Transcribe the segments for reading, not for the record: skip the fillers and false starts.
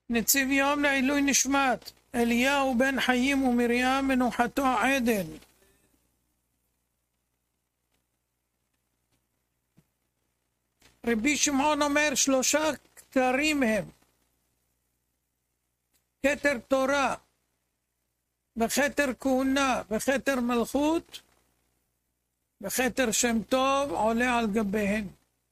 נציב יום לעילוי נשמת אליהו בן חיים ומרים מנוחתו עדן. רבי שמעון אומר 3 כתרים הם: כתר תורה וכתר כהונה וכתר מלכות וכתר שם טוב עולה על גביהן.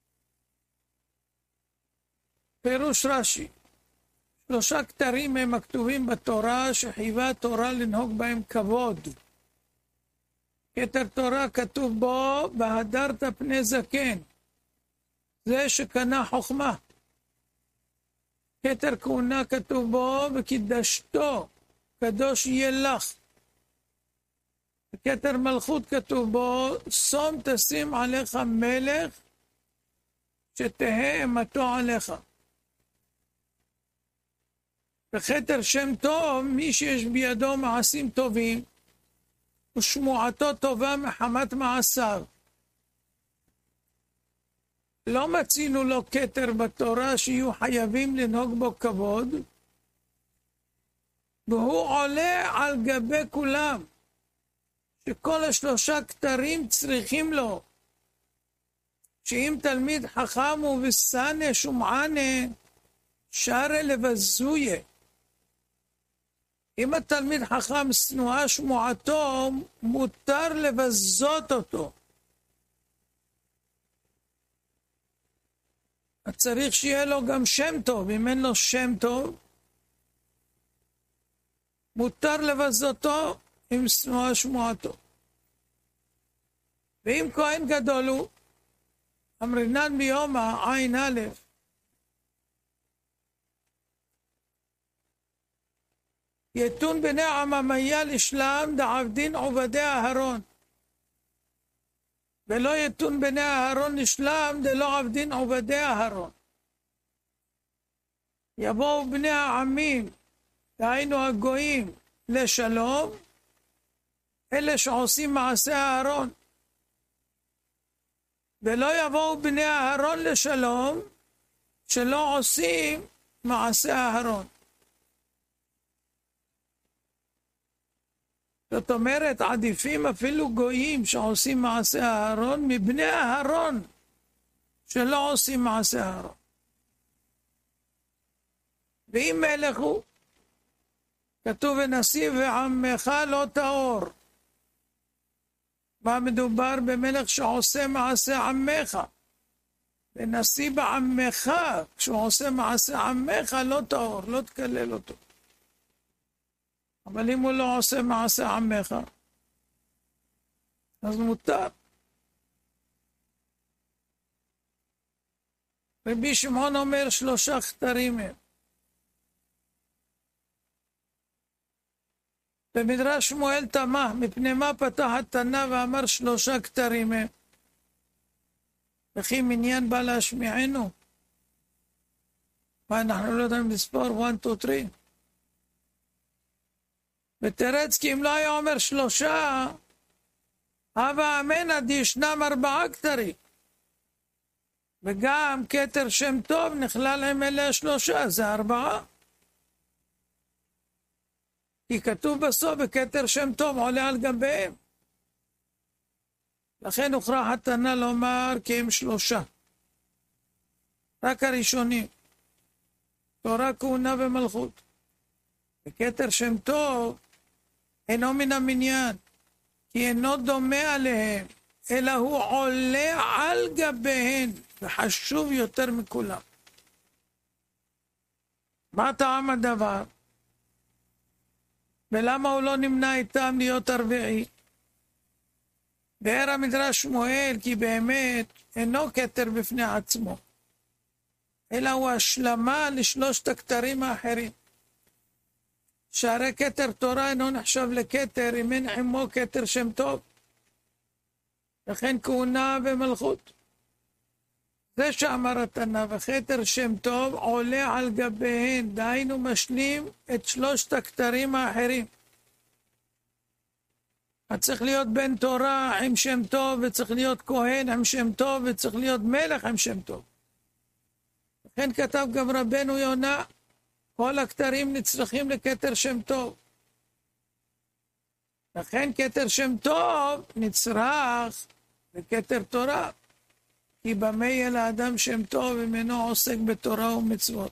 פירוש רש"י: 3 כתרים הם הכתובים בתורה שחייבה התורה לנהוג בהם כבוד. כתר תורה כתוב בו והדרת פני זקן, זה שקנה חוכמה. כתר כהונה כתוב בו וקידשתו, קדוש יהיה לך. וכתר מלכות כתוב בו שום תשים עליך מלך שתהא אמתו עליך. וכתר שם טוב מי שיש בידו מעשים טובים ושמועתו טובה מחמת מעשיו. לא מצינו לו כתר בתורה שיהיו חייבים לנהוג בו כבוד, והוא עולה על גבי כולם, שכל 3 כתרים צריכים לו. שאם תלמיד חכם ובסנה שומענה שרה לבזויה. אם התלמיד חכם שנואה שמועתו, מותר לבזות אותו. צריך שיהיה לו גם שם טוב. אם אין לו שם טוב, מותר לבזותו עם שנואה שמועתו. ואם כהן גדול הוא, אמרינן ביומא עין א', יתון בני עממיה לשלם דעבדין עובדי אהרון, ולא יתון בני אהרון לשלם דלא עבדין עובדי אהרון. יבואו בני העמים, דהיינו הגויים, לשלום, אלה שעושים מעשה אהרון. ולא יבואו בני אהרון לשלום, שלא עושים מעשה אהרון. זאת אומרת, עדיפים אפילו גויים שעושים מעשה אהרון מבני אהרון שלא עושים מעשה אהרון. ואם מלך הוא, כתוב ונשיא ועמך לא טהור. מה מדובר? במלך שעושה מעשה עמך. ונשיא בעמך, כשהוא עושה מעשה עמך לא טהור, לא תקלל אותו. אבל אם הוא לא עושה מעשה עמך, אז מותר. רבי שמעון אומר 3 כתרים הם. במדרש שמואל תמה, מפני מה פתח התנא ואמר 3 כתרים הם? וכי מניין בא להשמיענו? מה, אנחנו לא יודעים לספור 1, 2, 3? ותרץ כי אם לא היה אומר 3, הווה אמינא דישנם 4 כתרים. וגם כתר שם טוב נכלל עם אלה 3, זה 4. כי כתוב בסוף וכתר שם טוב עולה על גביהם. לכן הוכרח התנא לומר כי הם 3. רק הראשונים. תורה, כהונה ומלכות. וכתר שם טוב אינו מן המניין, כי אינו דומה עליהם, אלא הוא עולה על גביהן, וחשוב יותר מכולם. מה טעם הדבר? ולמה הוא לא נמנע איתם להיות 4? באר המדרש שמואל, כי באמת אינו כתר בפני עצמו, אלא הוא השלמה ל3 הכתרים האחרים. שהרי כתר תורה אינו נחשב לכתר אם אין עמו כתר שם טוב, לכן כהונה ומלכות. זה שאמר התנא, וכתר שם טוב עולה על גביהן, דהיינו משלים את 3 הכתרים האחרים. צריך להיות בן תורה עם שם טוב, וצריך להיות כהן עם שם טוב, וצריך להיות מלך עם שם טוב. לכן כתב גם רבנו יונה, כל הכתרים נצרכים לכתר שם טוב. לכן כתר שם טוב נצרך לכתר תורה. כי במה יהיה לאדם שם טוב אם אינו עוסק בתורה ומצוות.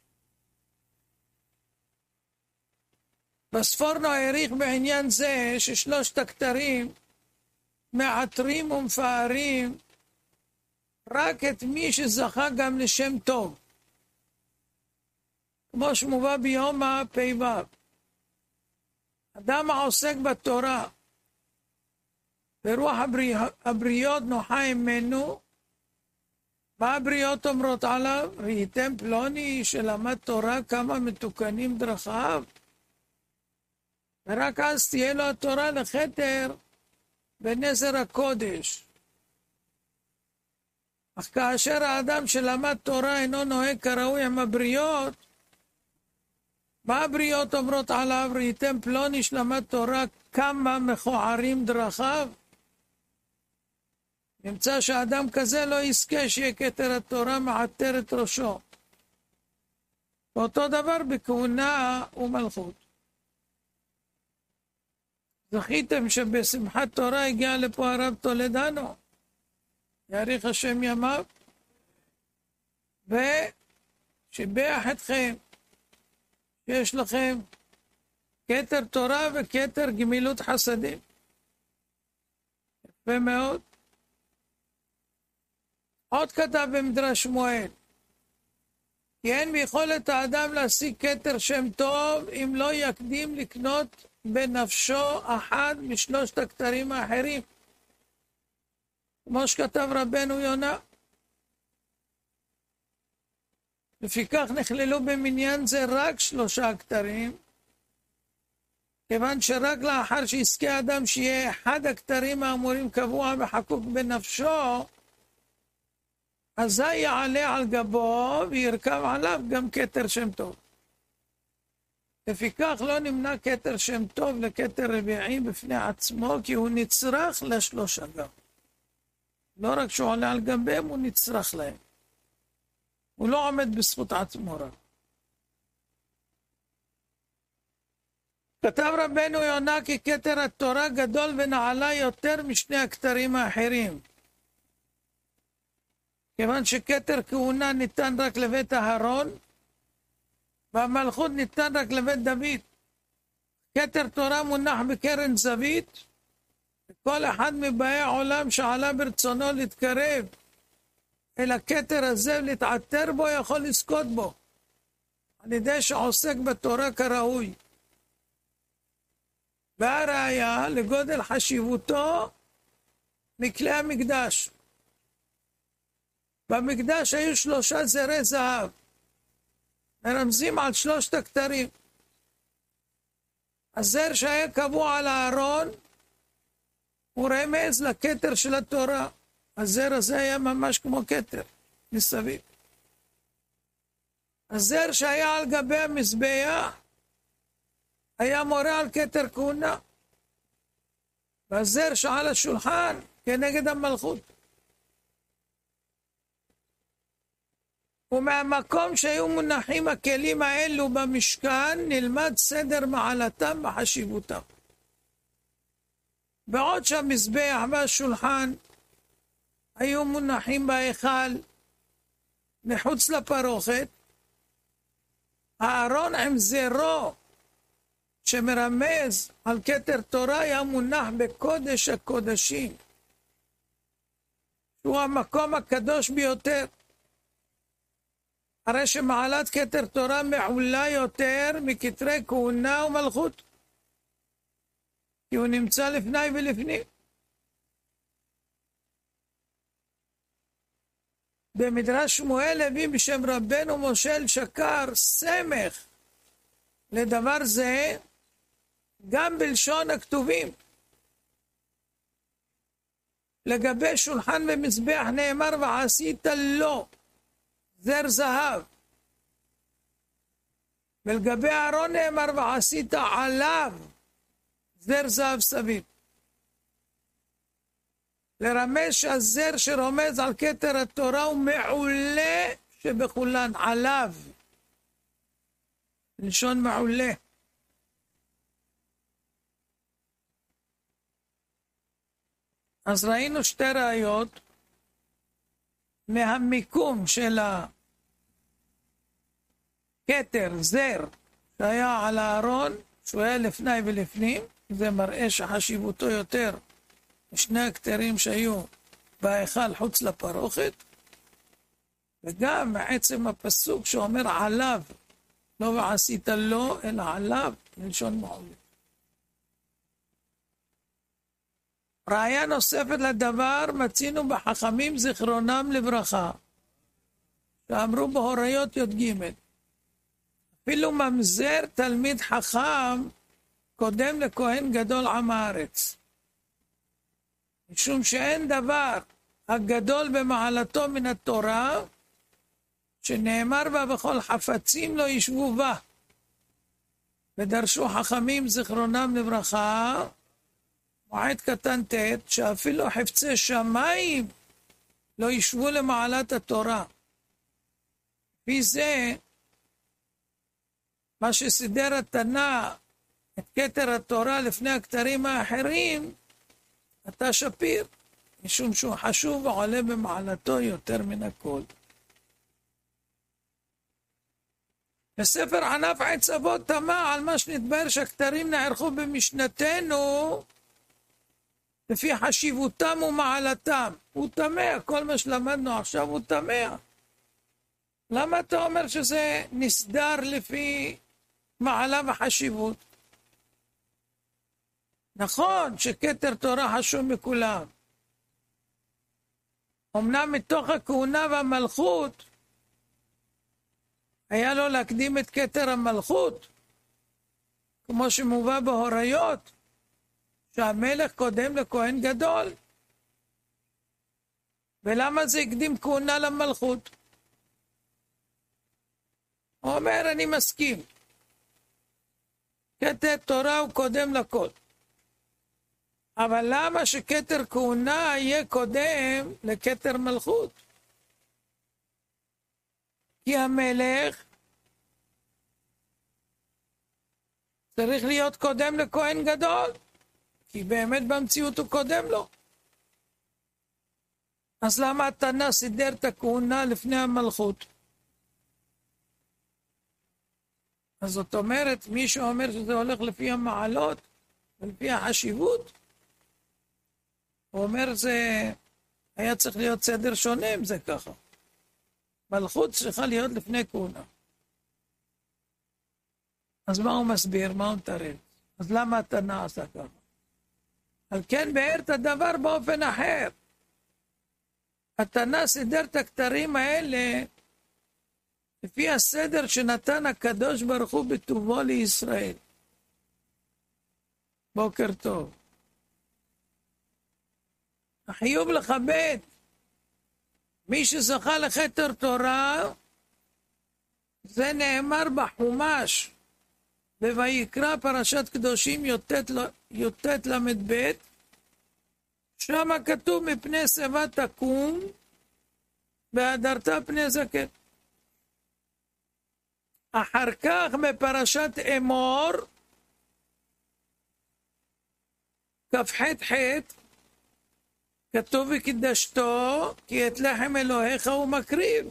בספורנו העריך בעניין זה ששלושת הכתרים מעטרים ומפארים רק את מי שזכה גם לשם טוב. כמו שמובא ביומא פ"ו. אדם העוסק בתורה ברוח הבריות נוחה ממנו, מה הבריות אומרות עליו? ראיתם פלוני שלמד תורה כמה מתוקנים דרכיו? ורק אז תהיה לו התורה לכתר בנזר הקודש. אך כאשר האדם שלמד תורה אינו נוהג כראוי עם הבריות, מה הבריות אומרות עליו? ראיתם פלוני שלמד תורה כמה מכוערים דרכיו? נמצא שאדם כזה לא יזכה שיהיה כתר התורה מעטר את ראשו. ואותו דבר בכהונה ומלכות. זכיתם שבשמחת תורה הגיע לפה הרב טולדנו, יאריך השם ימיו, ושיבח אתכם שיש לכם כתר תורה וכתר גמילות חסדים. יפה מאוד. עוד כתב במדרש שמואל, כי אין ביכולת האדם להשיג כתר שם טוב אם לא יקדים לקנות בנפשו אחד משלושת הכתרים האחרים. כמו שכתב רבנו יונה. לפיכך נכללו במניין זה רק 3 הכתרים, כיוון שרק לאחר שיזכה אדם שיהיה אחד הכתרים האמורים קבוע וחקוק בנפשו, אזי יעלה על גבו וירכב עליו גם כתר שם טוב. לפיכך לא נמנע כתר שם טוב לכתר רביעי בפני עצמו, כי הוא נצרך ל3 גם. לא רק שהוא עולה על גביהם, הוא נצרך להם. הוא לא עומד בזכות עצמו רק. כתב רבנו יונה כי כתר התורה גדול ונעלה יותר משני הכתרים האחרים. כיוון שכתר כהונה ניתן רק לבית אהרון, והמלכות ניתן רק לבית דוד. כתר תורה מונח בקרן זווית, וכל אחד מבאי העולם שעלה ברצונו להתקרב אל הכתר הזה ולהתעטר בו יכול לזכות בו, על ידי שעוסק בתורה כראוי. והראיה לגודל חשיבותו מכלי המקדש. במקדש היו 3 זרי זהב, מרמזים על 3 הכתרים. הזר שהיה קבוע על הארון הוא רמז לכתר של התורה. הזר הזה היה ממש כמו כתר מסביב. הזר שהיה על גבי המזבח היה מורה על כתר כהונה, והזר שעל השולחן כנגד המלכות. ומהמקום שהיו מונחים הכלים האלו במשכן נלמד סדר מעלתם וחשיבותם. בעוד שהמזבח והשולחן היו מונחים בהיכל מחוץ לפרוכת, הארון עם זרו שמרמז על כתר תורה היה מונח בקודש הקודשים, שהוא המקום הקדוש ביותר. הרי שמעלת כתר תורה מעולה יותר מכתרי כהונה ומלכות, כי הוא נמצא לפני ולפנים. במדרש שמואל הביא בשם רבנו משה אלשקר סמך לדבר זה גם בלשון הכתובים. לגבי שולחן ומזבח נאמר ועשית לו זר זהב, ולגבי אהרון נאמר ועשית עליו זר זהב סביב. לרמז שהזר שרומז על כתר התורה הוא מעולה שבכולן, עליו. לשון מעולה. אז ראינו שתי ראיות מהמיקום של הכתר, זר, שהיה על הארון, שהוא היה לפני ולפנים, זה מראה שחשיבותו יותר משני הכתרים שהיו בהיכל חוץ לפרוכת, וגם מעצם הפסוק שאומר עליו, לא ועשית לו, אלא עליו, מלשון מעולה. ראיה נוספת לדבר מצינו בחכמים זיכרונם לברכה, שאמרו בהוריות י"ג, אפילו ממזר תלמיד חכם קודם לכהן גדול עם הארץ, משום שאין דבר הגדול במעלתו מן התורה, שנאמר בה בכל חפצים לא ישבו בה. ודרשו חכמים זיכרונם לברכה, מועד קטן ט', שאפילו חפצי שמיים לא ישבו למעלת התורה. לפי זה, מה שסידר התנא את כתר התורה לפני הכתרים האחרים, אתה שפיר, משום שהוא חשוב ועולה במעלתו יותר מן הכל. בספר ענף עץ אבות תמה על מה שנתבהר שהכתרים נערכו במשנתנו לפי חשיבותם ומעלתם. הוא תמה, כל מה שלמדנו עכשיו הוא תמה. למה אתה אומר שזה נסדר לפי מעלה וחשיבות? נכון שכתר תורה חשוב מכולם. אמנם מתוך הכהונה והמלכות, היה לו להקדים את כתר המלכות, כמו שמובא בהוריות, שהמלך קודם לכהן גדול. ולמה זה הקדים כהונה למלכות? הוא אומר, אני מסכים. כתר תורה הוא קודם לכל. אבל למה שכתר כהונה יהיה קודם לכתר מלכות? כי המלך צריך להיות קודם לכהן גדול, כי באמת במציאות הוא קודם לו. אז למה התנא סידר את הכהונה לפני המלכות? אז זאת אומרת, מי שאומר שזה הולך לפי המעלות ולפי החשיבות, הוא אומר זה היה צריך להיות סדר שונה אם זה ככה. מלכות צריכה להיות לפני כהונה. אז מה הוא מסביר? מה הוא מתרץ? אז למה התנא עשה ככה? על כן באר את הדבר באופן אחר. התנא סידר את הכתרים האלה לפי הסדר שנתן הקדוש ברוך הוא בטובו לישראל. בוקר טוב. החיוב לכבד מי שזכה לכתר תורה, זה נאמר בחומש, בויקרא פרשת קדושים י"ט ל"ב, שם כתוב מפני שיבה תקום, והדרת פני זקן. אחר כך בפרשת אמור, כ"ח-ח, כתוב וקידשתו, כי את לחם אלוהיך הוא מקריב.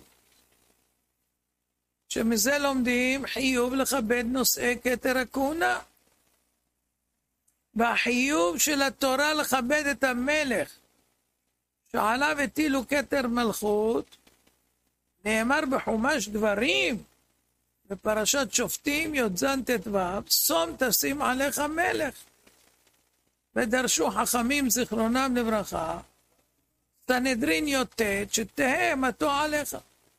שמזה לומדים חיוב לכבד נושאי כתר הכהונה. והחיוב של התורה לכבד את המלך, שעליו הטילו כתר מלכות, נאמר בחומש דברים, בפרשת שופטים י"ז ט"ו, שום תשים עליך מלך. ודרשו חכמים זיכרונם לברכה, סנהדרין י"ט, שתהא אימתו עליך.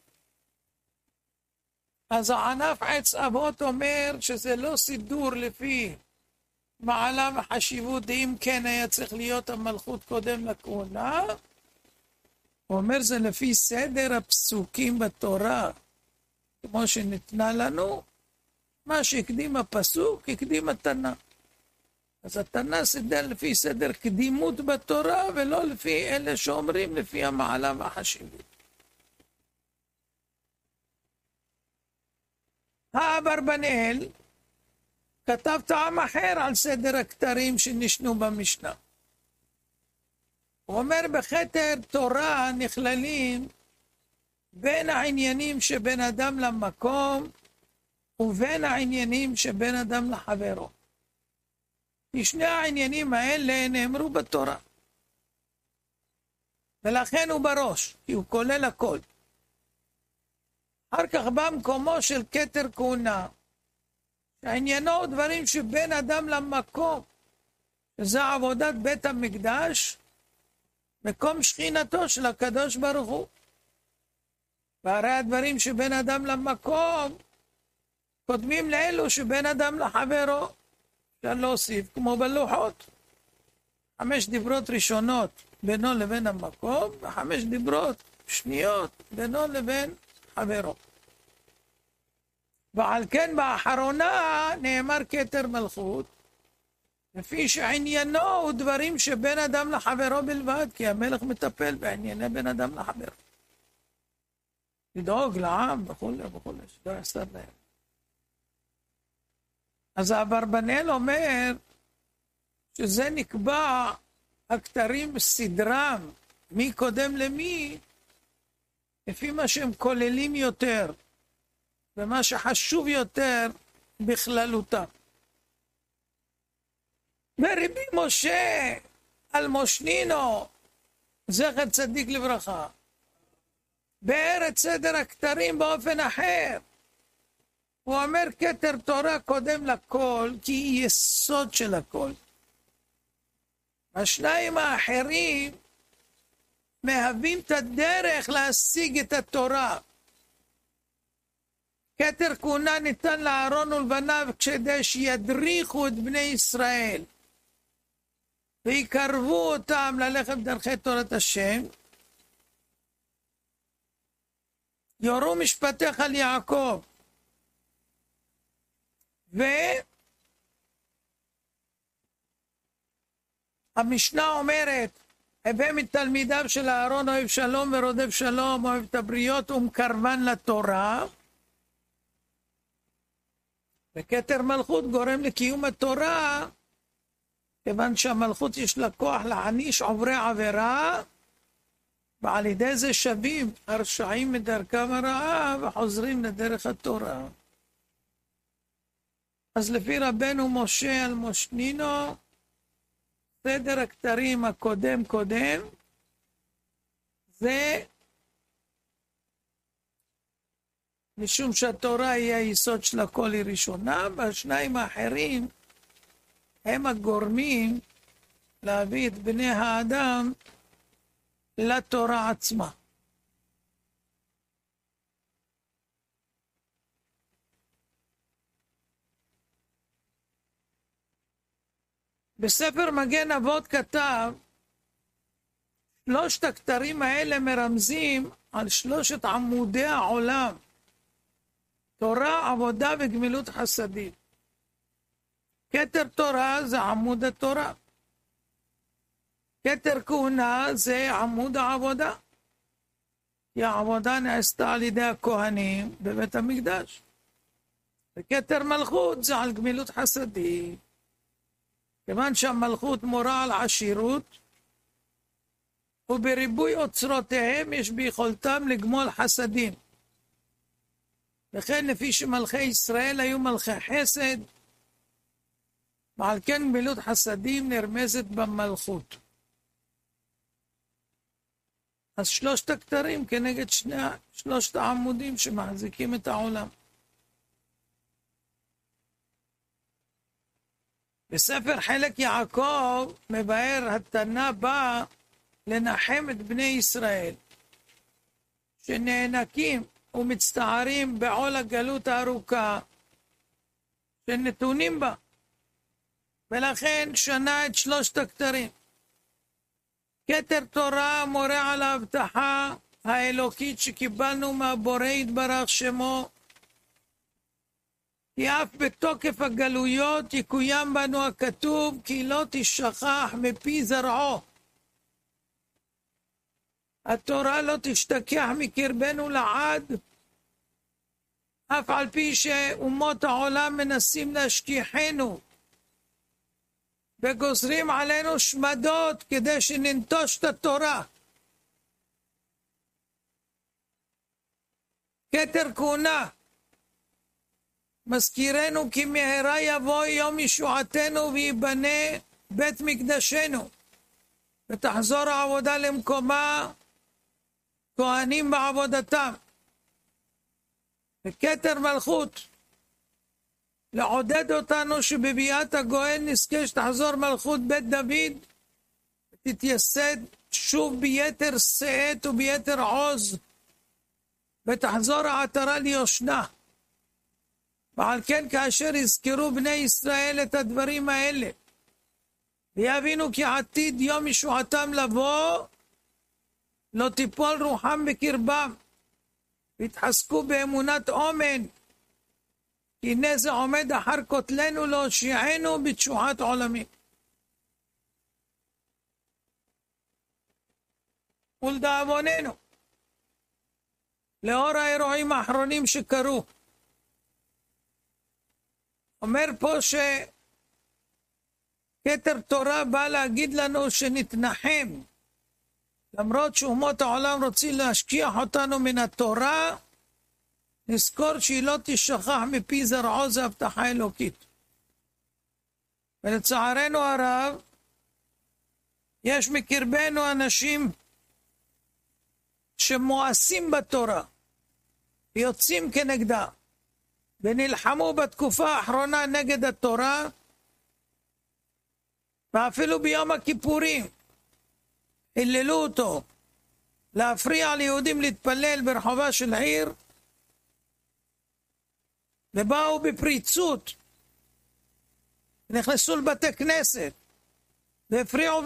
אז הענף עץ אבות אומר שזה לא סידור לפי מעלה וחשיבות, אם כן היה צריך להיות המלכות קודם לכהונה. הוא אומר זה לפי סדר הפסוקים בתורה, כמו שניתנה לנו, מה שהקדים הפסוק, הקדים התנא. אז התנא סידר לפי סדר קדימות בתורה, ולא לפי אלה שאומרים לפי המעלה והחשיבות. האברבנאל כתב טעם אחר על סדר הכתרים שנשנו במשנה. הוא אומר בכתר תורה נכללים בין העניינים שבין אדם למקום ובין העניינים שבין אדם לחברו. כי שני העניינים האלה נאמרו בתורה. ולכן הוא בראש, כי הוא כולל הכל. אחר כך בא מקומו של כתר כהונה, שעניינו הוא דברים שבין אדם למקום, שזה עבודת בית המקדש, מקום שכינתו של הקדוש ברוך הוא. והרי הדברים שבין אדם למקום, קודמים לאלו שבין אדם לחברו. אפשר להוסיף כמו בלוחות. 5 דיברות ראשונות בינו לבין המקום, ו5 דיברות שניות בינו לבין חברו. ועל כן באחרונה נאמר כתר מלכות, לפי שעניינו הוא דברים שבין אדם לחברו בלבד, כי המלך מטפל בענייני בין אדם לחברו. לדאוג לעם וכו' וכו', שלא יסר להם. אז האברבנאל אומר שזה נקבע הכתרים סדרם, מי קודם למי, לפי מה שהם כוללים יותר, ומה שחשוב יותר בכללותם. ורבי משה אלמושנינו, זכר צדיק לברכה, באר את סדר הכתרים באופן אחר. הוא אומר כתר תורה קודם לכל, כי היא יסוד של הכל. השניים האחרים מהווים את הדרך להשיג את התורה. כתר כהונה ניתן לאהרון ולבניו כדי שידריכו את בני ישראל ויקרבו אותם ללכת בדרכי תורת השם. יורו משפטיך על יעקב. והמשנה אומרת, הווה מתלמידיו של אהרון אוהב שלום ורודף שלום, אוהב את הבריות ומקרבן לתורה. וכתר מלכות גורם לקיום התורה, כיוון שהמלכות יש לה כוח להעניש עוברי עבירה, ועל ידי זה שבים הרשעים מדרכם הרעה וחוזרים לדרך התורה. אז לפי רבנו משה אלמושנינו, סדר הכתרים הקודם קודם, זה משום שהתורה היא היסוד של הכל היא ראשונה, והשניים האחרים הם הגורמים להביא את בני האדם לתורה עצמה. בספר מגן אבות כתב, 3 הכתרים האלה מרמזים על 3 עמודי העולם, תורה, עבודה וגמילות חסדים. כתר תורה זה עמוד התורה. כתר כהונה זה עמוד העבודה. כי העבודה נעשתה על ידי הכהנים בבית המקדש. וכתר מלכות זה על גמילות חסדים. כיוון שהמלכות מורה על עשירות, ובריבוי אוצרותיהם יש ביכולתם לגמול חסדים. וכן לפי שמלכי ישראל היו מלכי חסד, ועל כן גמילות חסדים נרמזת במלכות. אז 3 הכתרים כנגד 3 העמודים שמחזיקים את העולם. בספר חלק יעקב מבאר התנא בא לנחם את בני ישראל שנאנקים ומצטערים בעול הגלות הארוכה שנתונים בה, ולכן שנה את 3 הכתרים. כתר תורה מורה על ההבטחה האלוקית שקיבלנו מהבורא יתברך שמו, כי אף בתוקף הגלויות יקוים בנו הכתוב, כי לא תשכח מפי זרעו. התורה לא תשתכח מקרבנו לעד, אף על פי שאומות העולם מנסים להשכיחנו, וגוזרים עלינו שמדות כדי שננטוש את התורה. כתר כהונה, מזכירנו כי מהרה יבוא יום ישועתנו ויבנה בית מקדשנו, ותחזור העבודה למקומה, כהנים בעבודתם. וכתר מלכות, לעודד אותנו שבביאת הגואל נזכה שתחזור מלכות בית דוד, ותתייסד שוב ביתר שאת וביתר עוז, ותחזור העטרה ליושנה. ועל כן כאשר יזכרו בני ישראל את הדברים האלה, ויבינו כי עתיד יום ישועתם לבוא, לא תיפול רוחם בקרבם, והתחזקו באמונת אומן, כי הנה זה עומד אחר כותלנו להושיענו בתשועת עולמים. ולדאבוננו, לאור האירועים האחרונים שקרו, אומר פה שכתר תורה בא להגיד לנו שנתנחם, למרות שאומות העולם רוצים להשכיח אותנו מן התורה, נזכור שהיא לא תשכח מפי זרעו, זה הבטחה אלוקית. ולצערנו הרב, יש מקרבנו אנשים שמואסים בתורה, ויוצאים כנגדה, ונלחמו בתקופה האחרונה נגד התורה, ואפילו ביום הכיפורים, היללו אותו, להפריע ליהודים להתפלל ברחובה של עיר, ובאו בפריצות, נכנסו לבתי כנסת, והפריעו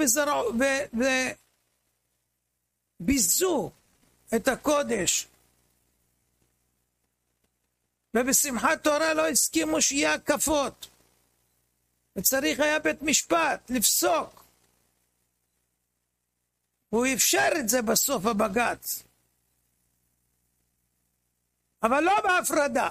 וביזו את הקודש, ובשמחת תורה לא הסכימו שיהיה הקפות, וצריך היה בית משפט לפסוק, הוא אפשר את זה בסוף הבג"ץ, אבל לא בהפרדה.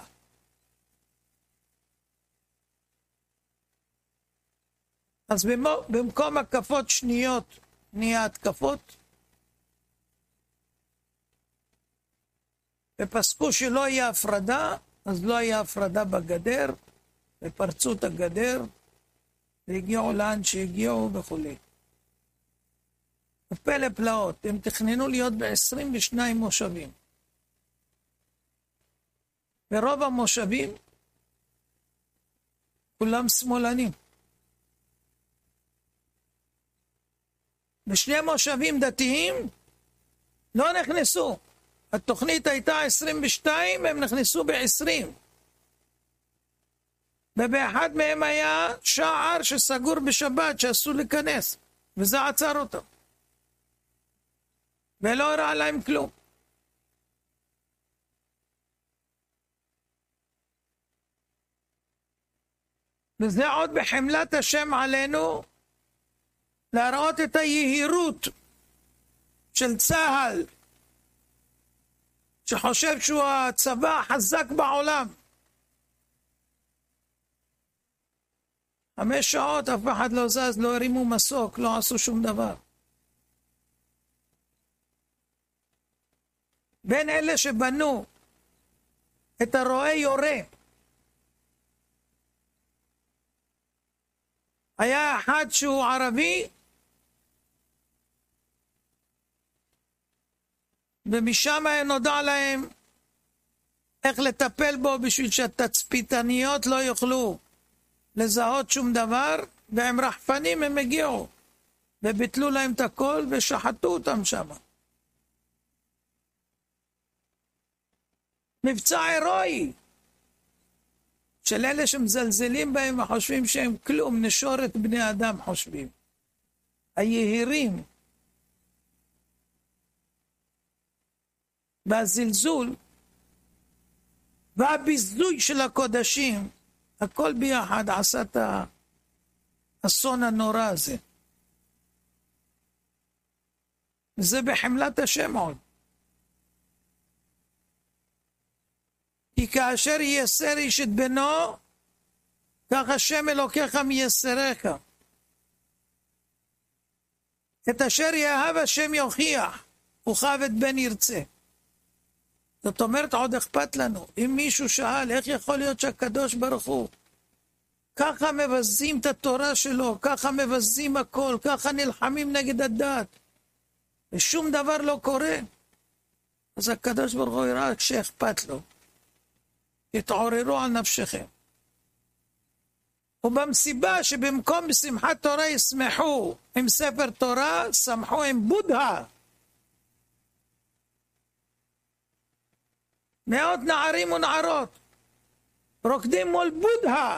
אז במקום הקפות שניות נהיה התקפות, ופסקו שלא יהיה הפרדה, אז לא יהיה הפרדה בגדר, ופרצו את הגדר, והגיעו לאן שהגיעו וכו'. ופלא פלאות, הם תכננו להיות ב-22 מושבים. ורוב המושבים, כולם שמאלנים. בשני מושבים דתיים לא נכנסו. התוכנית הייתה 22, הם נכנסו ב-20. ובאחד מהם היה שער שסגור בשבת שאסור להיכנס, וזה עצר אותו. ולא הראה להם כלום. וזה עוד בחמלת השם עלינו, להראות את היהירות של צה"ל, שחושב שהוא הצבא החזק בעולם. 5 שעות אף אחד לא זז, לא הרימו מסוק, לא עשו שום דבר. בין אלה שבנו את הרועה יורה, היה אחד שהוא ערבי, ומשם נודע להם איך לטפל בו בשביל שהתצפיתניות לא יוכלו לזהות שום דבר, והם רחפנים הם הגיעו, וביטלו להם את הכל ושחטו אותם שם. מבצע הירואי של אלה שמזלזלים בהם וחושבים שהם כלום, נשורת בני אדם חושבים. היהירים והזלזול והביזוי של הקודשים, הכל ביחד עשה את האסון הנורא הזה. וזה בחמלת השם עוד. כי כי כאשר ייסר איש את בנו, כך השם אלוקיך מייסריך. את אשר יאהב השם יוכיח, וכאב את בן ירצה. זאת אומרת, עוד אכפת לנו. אם מישהו שאל, איך יכול להיות שהקדוש ברוך הוא ככה מבזים את התורה שלו, ככה מבזים הכל, ככה נלחמים נגד הדת, ושום דבר לא קורה? אז הקדוש ברוך הוא יראה שאכפת לו. תתעוררו על נפשכם. ובמסיבה שבמקום בשמחת תורה ישמחו עם ספר תורה, שמחו עם בודה. מאות נערים ונערות רוקדים מול בודה.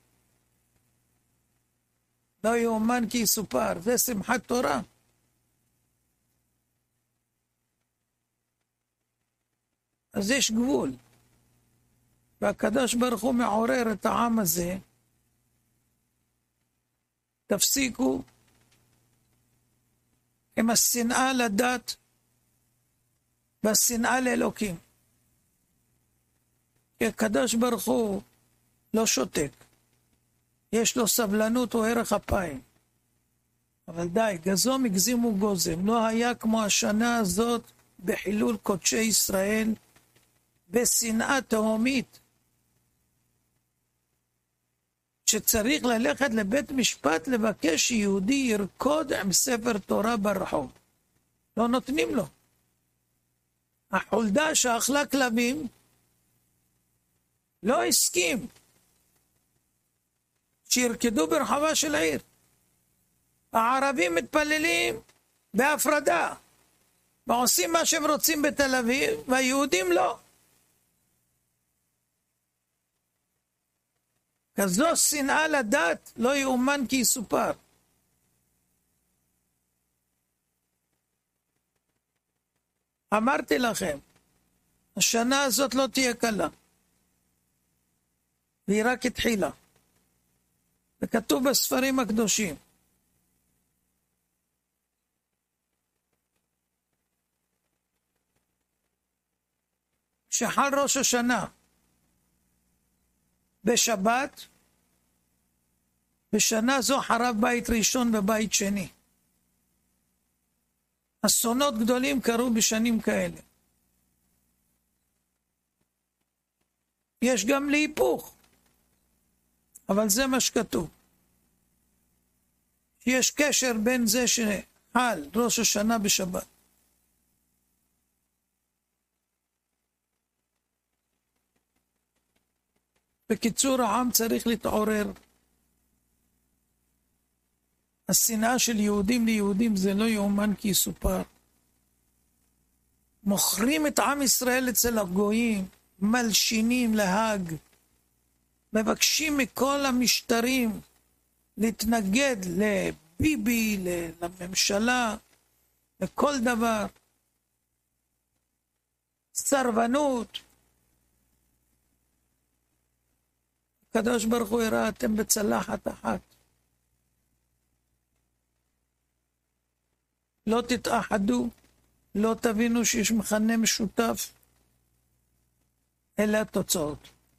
לא יאומן כי יסופר, זה שמחת תורה. אז יש גבול. והקדוש ברוך הוא מעורר את העם הזה. תפסיקו עם השנאה לדת והשנאה לאלוקים. כי הקדוש ברוך הוא לא שותק. יש לו סבלנות או ערך אפיים. אבל די, גזום הגזימו גוזם. לא היה כמו השנה הזאת בחילול קודשי ישראל, בשנאה תהומית. שצריך ללכת לבית משפט לבקש שיהודי ירקוד עם ספר תורה ברחוב. לא נותנים לו. החולדה שאכלה כלבים לא הסכים שירקדו ברחבה של עיר. הערבים מתפללים בהפרדה, ועושים מה שהם רוצים בתל אביב, והיהודים לא. כזו שנאה לדת לא יאומן כי יסופר. אמרתי לכם, השנה הזאת לא תהיה קלה. והיא רק התחילה. וכתוב בספרים הקדושים. שחל ראש השנה בשבת, בשנה זו חרב בית ראשון ובית שני. אסונות גדולים קרו בשנים כאלה. יש גם להיפוך, אבל זה מה שכתוב. יש קשר בין זה שחל ראש השנה בשבת. בקיצור, העם צריך להתעורר. השנאה של יהודים ליהודים זה לא יאומן כי יסופר. מוכרים את עם ישראל אצל הגויים, מלשינים להג, מבקשים מכל המשטרים להתנגד לביבי, לממשלה, לכל דבר. סרבנות. הקדוש ברוך הוא יראה אתם בצלחת אחת. לא תתאחדו, לא תבינו שיש מכנה משותף, אלה התוצאות.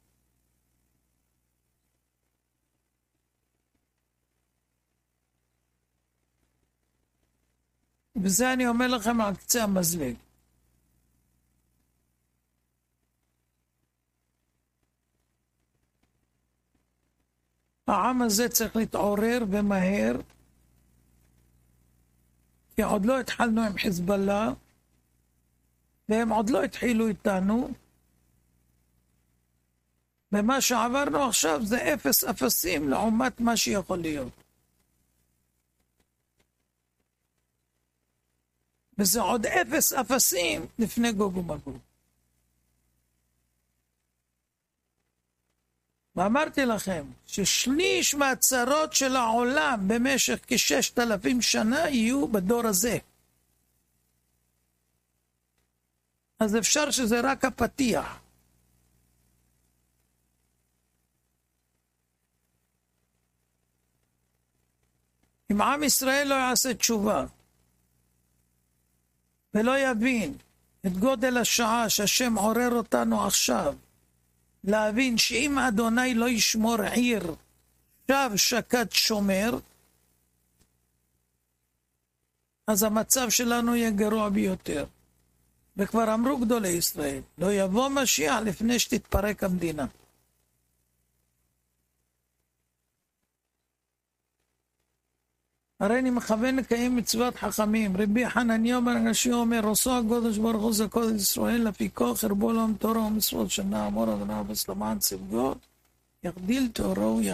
וזה אני אומר לכם על קצה המזלג. העם הזה צריך להתעורר ומהר, כי עוד לא התחלנו עם חיזבאללה, והם עוד לא התחילו איתנו, ומה שעברנו עכשיו זה אפס אפסים לעומת מה שיכול להיות. וזה עוד אפס אפסים לפני גוג ומגוג. ואמרתי לכם ששליש מהצרות של העולם במשך כ6,000 שנה יהיו בדור הזה. אז אפשר שזה רק הפתיח. אם עם ישראל לא יעשה תשובה ולא יבין את גודל השעה שהשם עורר אותנו עכשיו להבין שאם אדוני לא ישמור עיר, שב שקד שומר, אז המצב שלנו יהיה גרוע ביותר. וכבר אמרו גדולי ישראל, לא יבוא משיח לפני שתתפרק המדינה. הרי אני מכוון לקיים מצוות חכמים. רבי חנניה בן עקשיא אומר, עושו הקדוש ברוך הוא זכות ישראל, לפיכך הרבו להם תורה ומצוות שנה אמור אדוני אבוס למען צבאות, יגדיל תורה ויעשה.